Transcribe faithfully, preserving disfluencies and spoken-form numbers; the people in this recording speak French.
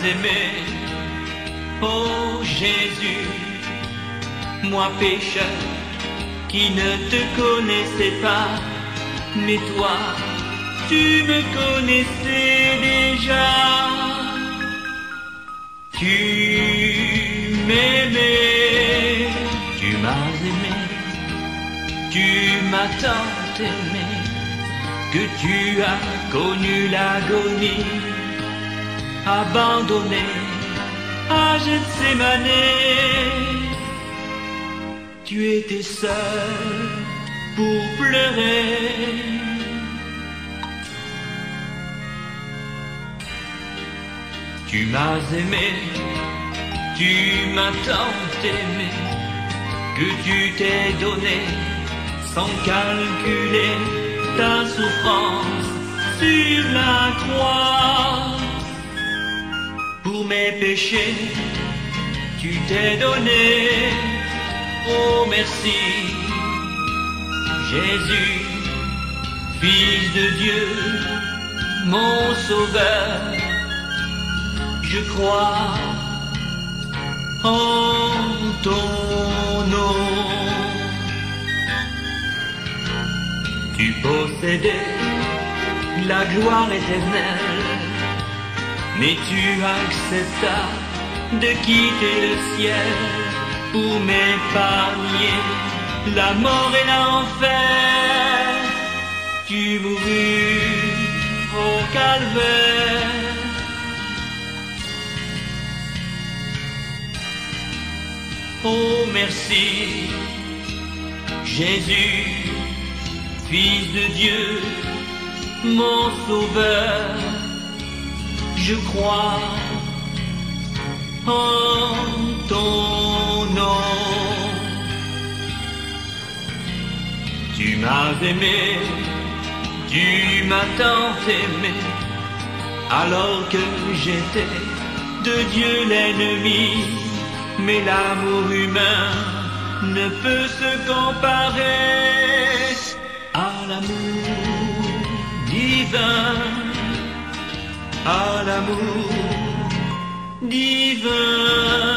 aimé, oh Jésus, moi pécheur qui ne te connaissais pas, mais toi, tu me connaissais déjà. Tu m'aimais, tu m'as aimé, tu m'as tant aimé, que tu as connu l'agonie, abandonné à Gethsémane. Tu étais seul pour pleurer. Tu m'as aimé, tu m'as tant aimé, que tu t'es donné sans calculer ta souffrance sur la croix. Pour mes péchés, tu t'es donné. Oh merci, Jésus, Fils de Dieu, mon Sauveur. Je crois en ton nom. Tu possédais la gloire éternelle, mais tu acceptas de quitter le ciel pour m'épargner la mort et l'enfer. Tu mourus au calvaire. Oh merci, Jésus, Fils de Dieu, mon Sauveur. Je crois en ton nom. Tu m'as aimé, tu m'as tant aimé, alors que j'étais de Dieu l'ennemi. Mais l'amour humain ne peut se comparer à l'amour divin, à l'amour divin.